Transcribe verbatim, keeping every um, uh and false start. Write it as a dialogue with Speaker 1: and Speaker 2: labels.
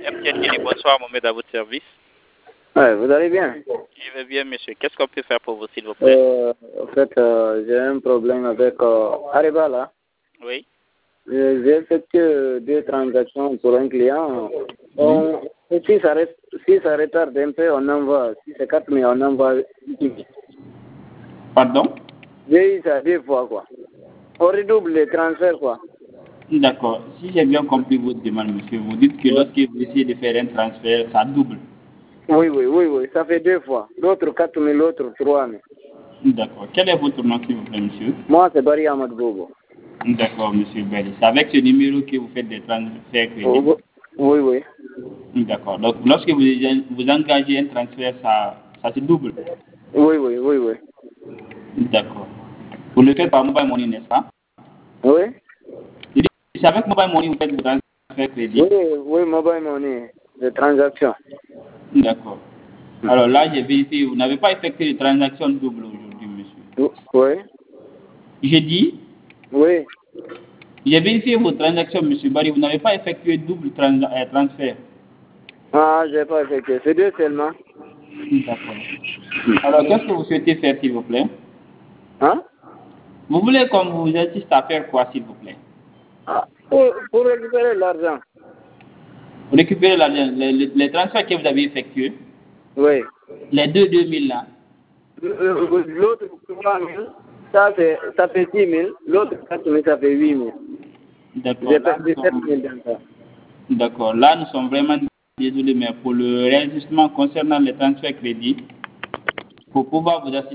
Speaker 1: M T N Guinée, bonsoir, Mohamed, à votre service.
Speaker 2: Ouais, vous allez bien?
Speaker 1: Je vais bien, monsieur. Qu'est-ce qu'on peut faire pour vous, s'il vous plaît?
Speaker 2: euh, En fait, euh, j'ai un problème avec euh, Ariba, là.
Speaker 1: Oui.
Speaker 2: Euh, J'ai effectué deux transactions pour un client. On, si, ça reste, si ça retarde un peu, on envoie. Si c'est quatre mille, on envoie dix mille.
Speaker 1: Pardon?
Speaker 2: J'ai eu ça deux fois, quoi. On redouble les transferts, quoi.
Speaker 1: D'accord. Si j'ai bien compris votre demande, monsieur, vous dites que
Speaker 2: Ouais.
Speaker 1: lorsque vous essayez de faire un transfert, ça double.
Speaker 2: Oui, oui, oui, oui. Ça fait deux fois. L'autre quatre mille, l'autre trois mille.
Speaker 1: D'accord. Quel est votre nom, s'il vous plaît, monsieur?
Speaker 2: Moi, c'est Barry Ahmad Bobo.
Speaker 1: D'accord, monsieur Belly. C'est avec ce numéro que vous faites des transferts crédits?
Speaker 2: Oui, oui.
Speaker 1: D'accord. Donc, lorsque vous, vous engagez un transfert, ça, ça se double?
Speaker 2: Oui, oui, oui, oui.
Speaker 1: D'accord. Vous le faites par mobile money, n'est-ce pas?
Speaker 2: Oui?
Speaker 1: C'est avec mobile money que vous faites vos transferts crédits?
Speaker 2: Oui, oui, mobile money, de transaction.
Speaker 1: D'accord. Alors là, j'ai vérifié, vous n'avez pas effectué de transaction double aujourd'hui, monsieur.
Speaker 2: Oui?
Speaker 1: J'ai dit,
Speaker 2: Oui.
Speaker 1: j'ai vérifié vos transactions, monsieur Barry, vous n'avez pas effectué double trans euh, transfert.
Speaker 2: Ah, j'ai pas effectué. C'est deux seulement.
Speaker 1: D'accord. Alors, qu'est-ce que vous souhaitez faire, s'il vous plaît?
Speaker 2: Hein?
Speaker 1: Vous voulez qu'on vous insiste à faire quoi, s'il vous plaît?
Speaker 2: Ah, pour, pour récupérer l'argent.
Speaker 1: Vous récupérez l'argent, les, les, les transferts que vous avez effectués,
Speaker 2: Oui.
Speaker 1: les deux deux mille là.
Speaker 2: L'autre trois mille, ça, fait, ça fait dix mille. L'autre quatre mille, ça fait huit mille.
Speaker 1: D'accord.
Speaker 2: J'ai
Speaker 1: Là, nous
Speaker 2: perdu sept
Speaker 1: sommes,
Speaker 2: mille dans ça.
Speaker 1: d'accord. Là, nous sommes vraiment désolés, mais pour le réajustement concernant les transferts crédits, pour pouvoir vous assister